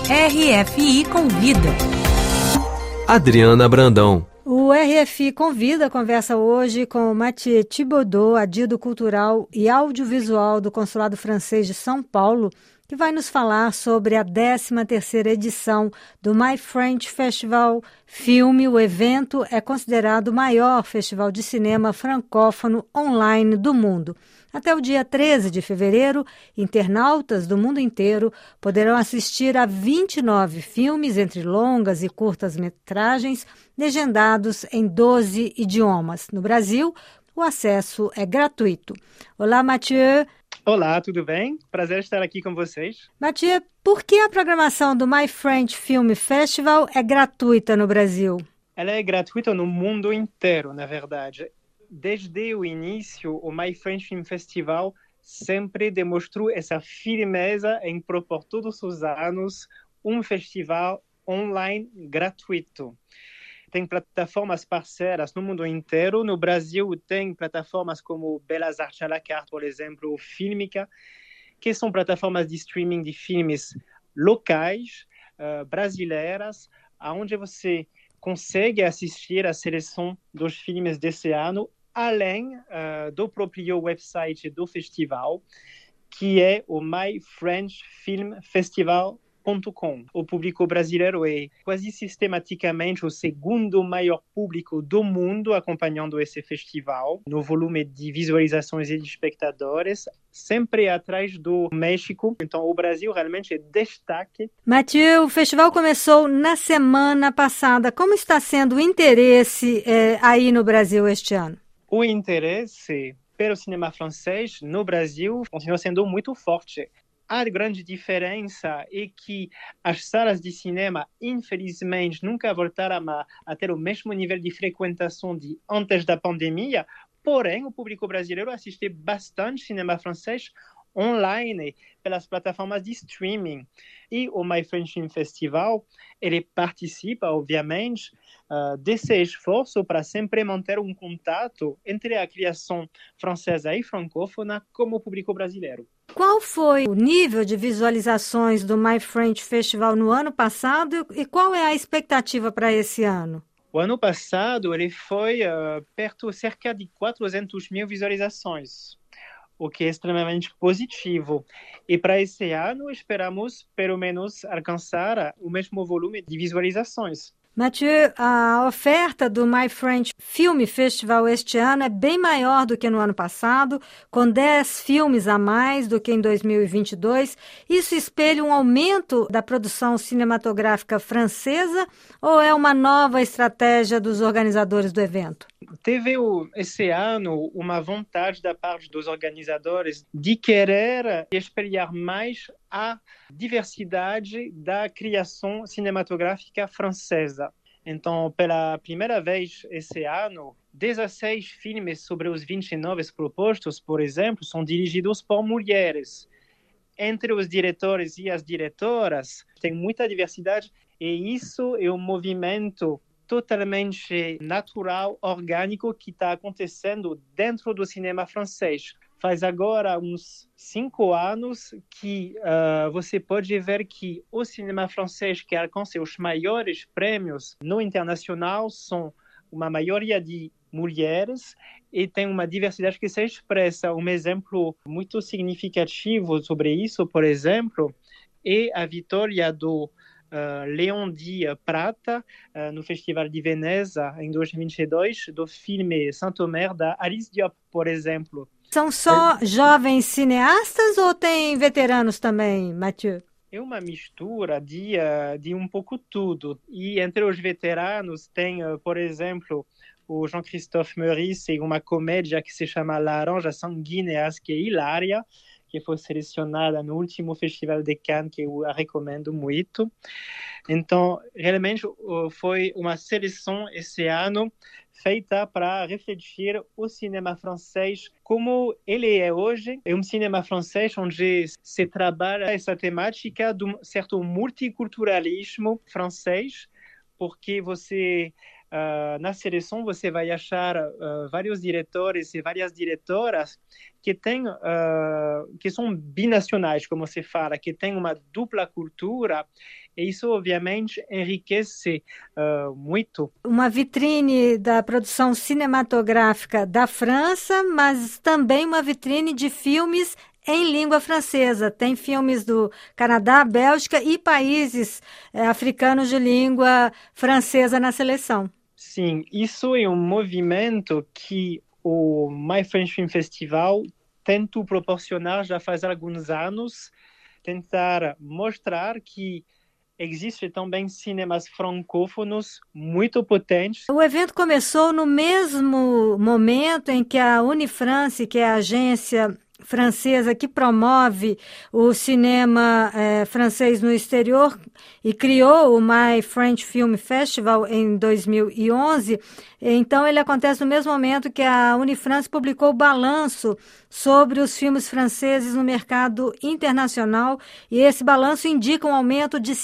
RFI Convida. Adriana Brandão. O RFI Convida conversa hoje com Mathieu Thibaudot, adido cultural e audiovisual do Consulado Francês de São Paulo, que vai nos falar sobre a 13ª edição do My French Festival Filme. O evento é considerado o maior festival de cinema francófono online do mundo. Até o dia 13 de fevereiro, internautas do mundo inteiro poderão assistir a 29 filmes, entre longas e curtas-metragens, legendados em 12 idiomas. No Brasil, o acesso é gratuito. Olá, Mathieu. Olá, tudo bem? Prazer estar aqui com vocês. Mathieu, por que a programação do My French Film Festival é gratuita no Brasil? Ela é gratuita no mundo inteiro, na verdade. Desde o início, o My French Film Festival sempre demonstrou essa firmeza em propor todos os anos um festival online gratuito. Tem plataformas parceiras no mundo inteiro. No Brasil, tem plataformas como Belas Artes à la carte, por exemplo, ou Filmica, que são plataformas de streaming de filmes locais, brasileiras, onde você consegue assistir a seleção dos filmes desse ano, além do próprio website do festival, que é o myfrenchfilmfestival.com. O público brasileiro é quase sistematicamente o segundo maior público do mundo acompanhando esse festival, no volume de visualizações e de espectadores, sempre atrás do México. Então, o Brasil realmente é destaque. Mathieu, o festival começou na semana passada. Como está sendo o interesse aí no Brasil este ano? O interesse pelo cinema francês no Brasil continua sendo muito forte. A grande diferença é que as salas de cinema, infelizmente, nunca voltaram a ter o mesmo nível de frequentação de antes da pandemia, porém, o público brasileiro assiste bastante cinema francês online pelas plataformas de streaming. E o My French Film Festival, ele participa, obviamente, desse esforço para sempre manter um contato entre a criação francesa e francófona com o público brasileiro. Qual foi o nível de visualizações do My French Festival no ano passado e qual é a expectativa para esse ano? O ano passado ele foi cerca de 400 mil visualizações, o que é extremamente positivo. E para esse ano esperamos pelo menos alcançar o mesmo volume de visualizações. Mathieu, a oferta do My French Film Festival este ano é bem maior do que no ano passado, com 10 filmes a mais do que em 2022. Isso espelha um aumento da produção cinematográfica francesa ou é uma nova estratégia dos organizadores do evento? Teve esse ano uma vontade da parte dos organizadores de querer espelhar mais a diversidade da criação cinematográfica francesa. Então, pela primeira vez esse ano, 16 filmes sobre os 29 propostos, por exemplo, são dirigidos por mulheres. Entre os diretores e as diretoras, tem muita diversidade e isso é um movimento totalmente natural, orgânico, que está acontecendo dentro do cinema francês. Faz agora uns 5 anos que você pode ver que o cinema francês que alcança os maiores prêmios no internacional são uma maioria de mulheres e tem uma diversidade que se expressa. Um exemplo muito significativo sobre isso, por exemplo, é a vitória do Léon de Prata no Festival de Veneza em 2022 do filme Saint-Omer da Alice Diop, por exemplo. São só jovens cineastas ou tem veteranos também, Mathieu? É uma mistura de um pouco tudo. E entre os veteranos tem, por exemplo, o Jean-Christophe Meurice em uma comédia que se chama Laranja Sanguínea, que é hilária, que foi selecionada no último Festival de Cannes, que eu a recomendo muito. Então, realmente, foi uma seleção esse ano feita para refletir o cinema francês como ele é hoje. É um cinema francês onde se trabalha essa temática de um certo multiculturalismo francês, porque você na seleção você vai achar vários diretores e várias diretoras que são binacionais, como se fala, que têm uma dupla cultura, e isso obviamente enriquece muito. Uma vitrine da produção cinematográfica da França, mas também uma vitrine de filmes em língua francesa. Tem filmes do Canadá, Bélgica e países africanos de língua francesa na seleção. Sim, isso é um movimento que o My French Film Festival tenta proporcionar já faz alguns anos, tentar mostrar que existem também cinemas francófonos muito potentes. O evento começou no mesmo momento em que a Unifrance, que é a agência francesa que promove o cinema francês no exterior e criou o My French Film Festival em 2011. Então, ele acontece no mesmo momento que a Unifrance publicou o balanço sobre os filmes franceses no mercado internacional, e esse balanço indica um aumento de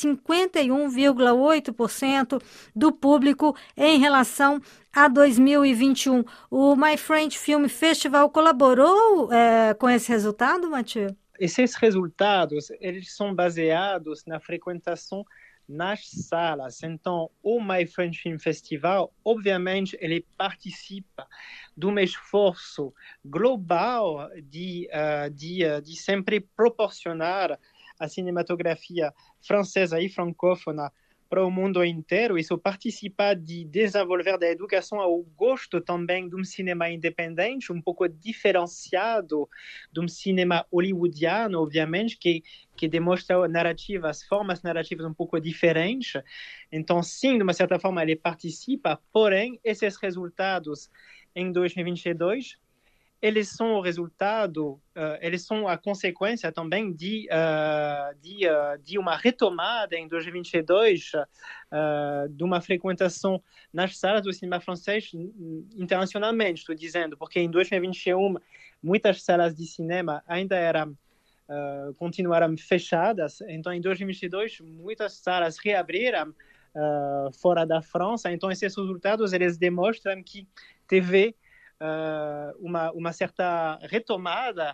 51,8% do público em relação a 2021. O My French Film Festival colaborou com esse resultado, Mathieu? Esses resultados, eles são baseados na frequentação nas salas. Então, o My French Film Festival, obviamente, ele participa de um esforço global de sempre proporcionar a cinematografia francesa e francófona para o mundo inteiro. Isso participa de desenvolver da educação ao gosto também de um cinema independente, um pouco diferenciado de um cinema hollywoodiano, obviamente, que demonstra narrativas, formas narrativas um pouco diferentes. Então, sim, de uma certa forma, ele participa, porém, esses resultados em 2022, eles são o resultado, eles são a consequência também de uma retomada em 2022 de uma frequentação nas salas do cinema francês internacionalmente, estou dizendo, porque em 2021 muitas salas de cinema ainda continuaram fechadas, então em 2022 muitas salas reabriram fora da França, então esses resultados eles demonstram que teve uma certa retomada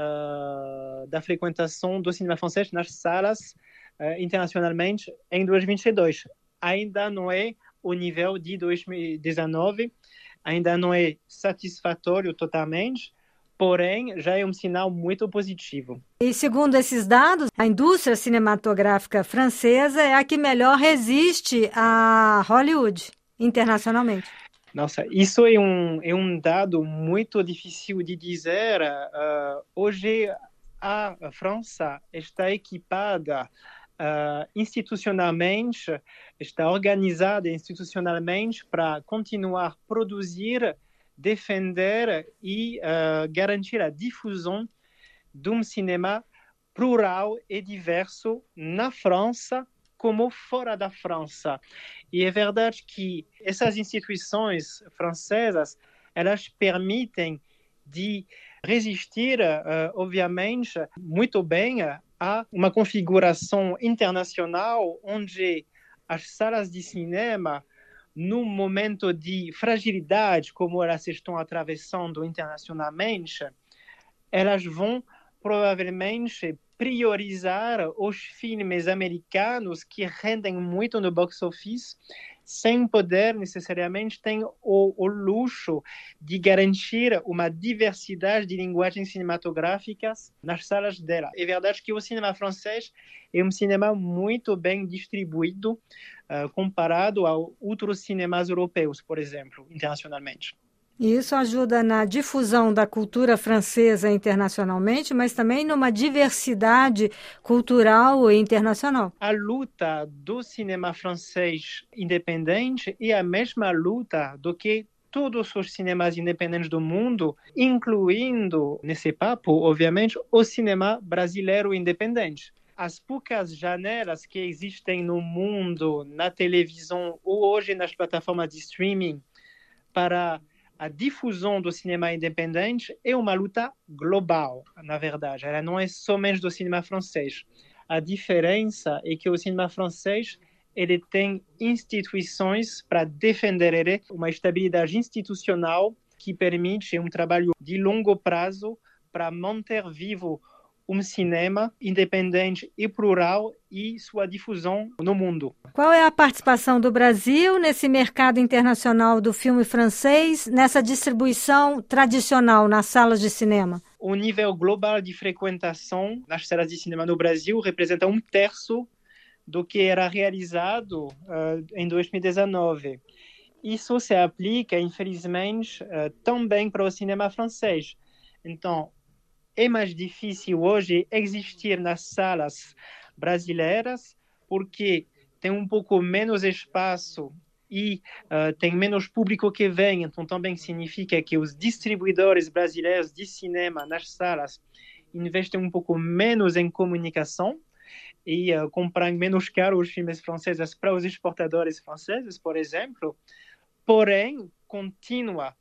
da frequentação do cinema francês nas salas internacionalmente em 2022. Ainda não é o nível de 2019, ainda não é satisfatório totalmente, porém já é um sinal muito positivo. E segundo esses dados, a indústria cinematográfica francesa é a que melhor resiste a Hollywood internacionalmente. Nossa, isso é um dado muito difícil de dizer. Hoje, a França está equipada institucionalmente, está organizada institucionalmente para continuar a produzir, defender e garantir a difusão de um cinema plural e diverso na França como fora da França. E é verdade que essas instituições francesas, elas permitem de resistir, obviamente, muito bem a uma configuração internacional onde as salas de cinema, num momento de fragilidade como elas estão atravessando internacionalmente, elas vão provavelmente priorizar os filmes americanos que rendem muito no box office, sem poder necessariamente ter o luxo de garantir uma diversidade de linguagens cinematográficas nas salas dela. É verdade que o cinema francês é um cinema muito bem distribuído comparado a outros cinemas europeus, por exemplo, internacionalmente. E isso ajuda na difusão da cultura francesa internacionalmente, mas também numa diversidade cultural internacional. A luta do cinema francês independente é a mesma luta do que todos os cinemas independentes do mundo, incluindo, nesse papo, obviamente, o cinema brasileiro independente. As poucas janelas que existem no mundo, na televisão ou hoje nas plataformas de streaming, para a difusão do cinema independente é uma luta global, na verdade. Ela não é somente do cinema francês. A diferença é que o cinema francês ele tem instituições para defender ele, uma estabilidade institucional que permite um trabalho de longo prazo para manter vivo um cinema independente e plural e sua difusão no mundo. Qual é a participação do Brasil nesse mercado internacional do filme francês, nessa distribuição tradicional nas salas de cinema? O nível global de frequentação nas salas de cinema no Brasil representa 1/3 do que era realizado em 2019. Isso se aplica, infelizmente, também para o cinema francês. Então, é mais difícil hoje existir nas salas brasileiras porque tem um pouco menos espaço e tem menos público que vem. Então, também significa que os distribuidores brasileiros de cinema nas salas investem um pouco menos em comunicação e compram menos caro os filmes franceses para os exportadores franceses, por exemplo. Porém, continua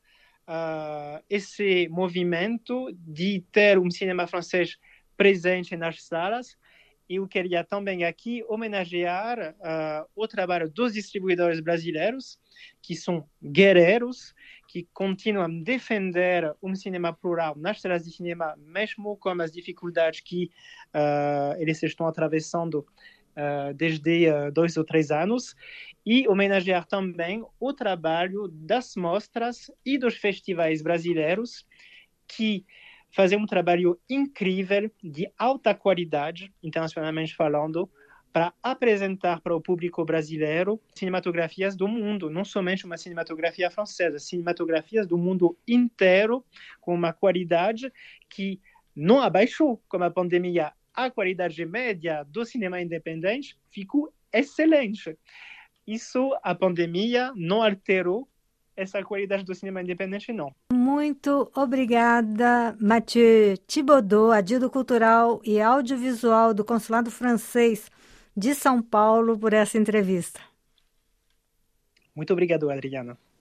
esse movimento de ter um cinema francês presente nas salas. Eu queria também aqui homenagear o trabalho dos distribuidores brasileiros, que são guerreiros, que continuam a defender um cinema plural nas salas de cinema, mesmo com as dificuldades que eles estão atravessando desde 2 ou 3 anos, e homenagear também o trabalho das mostras e dos festivais brasileiros que fazem um trabalho incrível de alta qualidade, internacionalmente falando, para apresentar para o público brasileiro cinematografias do mundo, não somente uma cinematografia francesa, cinematografias do mundo inteiro, com uma qualidade que não abaixou com a pandemia. A qualidade média do cinema independente ficou excelente. Isso, a pandemia não alterou essa qualidade do cinema independente, não. Muito obrigada, Mathieu Thibaudeau, adido cultural e audiovisual do Consulado Francês de São Paulo, por essa entrevista. Muito obrigado, Adriana.